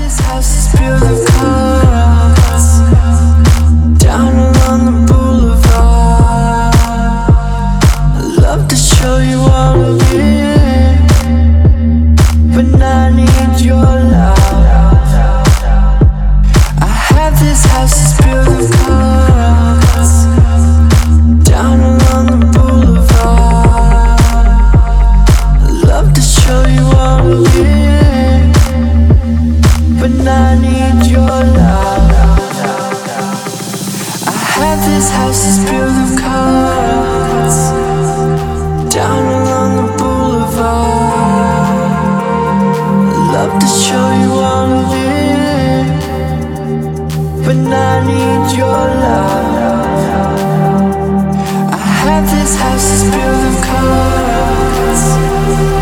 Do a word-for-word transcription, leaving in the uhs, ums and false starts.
this house is built of cards down along the boulevard. I'd love to show you all of it, but I need your love. I have this house is built of cards down along the boulevard. I'd love to show you all of it, but I need your love. I have this house is built of cards down along the boulevard. I'd love to show you all of it, but I need your love. I have this house is built of cards